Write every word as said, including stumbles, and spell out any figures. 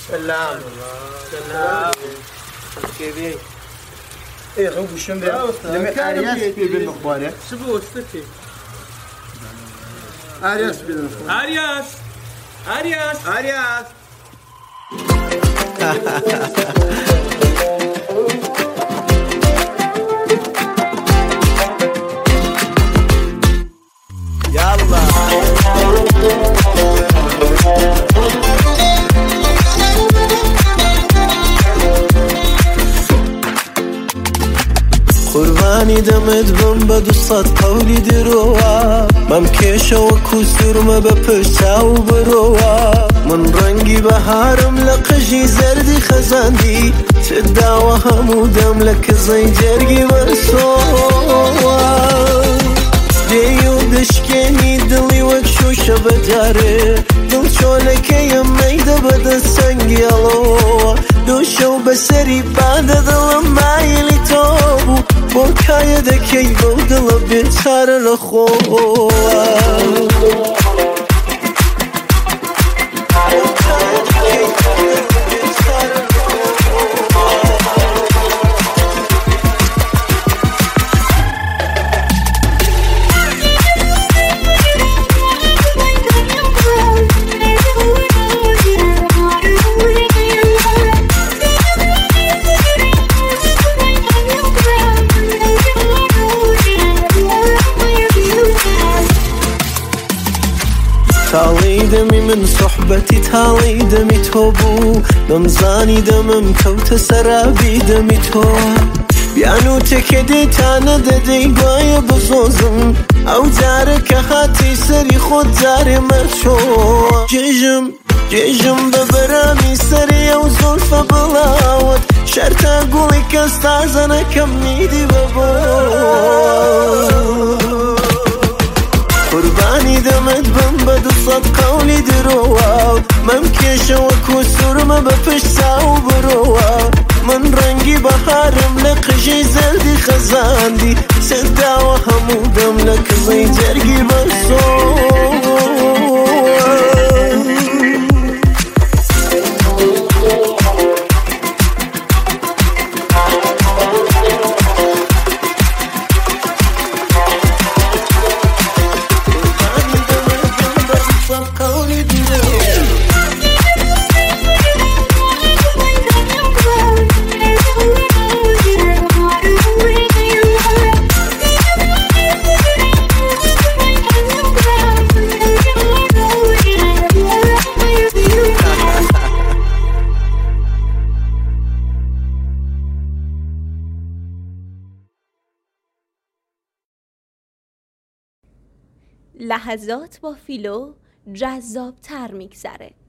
سلام سلام كيفك؟ ايه غو بشم ده لما ارياس بيبن مخبارك شبو استكي ارياس بيبن مخبارك ارياس ارياس ارياس يلا قربانی دمت بم بدو صد قولی دروا ممکش و کسر ما بپشتاو بروا من رنگی بهارم لقشی زردی خزاندی تداوا همودم لک زی جرگی برسوا دیو دشکنی دلی وک شوش بداره دل چولک یمیده بد سنگی الو دوشو بسری بعد دلم مایلی تو بوکای دکی بودل بیچار نخوا تاڵی دەمی من صحبەتی تاڵی دەمی تۆ بوو دەمزانی دەمم کەوتە سەرابی دەمی تۆ بیان و تێکێ دێتانە دەدەی گوایە بزۆزم ئەو جارە کە هاتی سەری خۆت جارێ مەچۆ جێژم جێژم بە بەرامی سەری ئەو زۆلفە بڵاوت شەرتا گوڵی کەس تازە نەکەم نیدی بەبۆ قربانی دمت بم بدو صد قولی دروا ممکش و کسر ما بپشتاو بروا من رنگی بهارم لقشی زردی خزاندی صدا و همودم لک زی جرگی برسو لحظات با فیلو جذاب تر میگذره.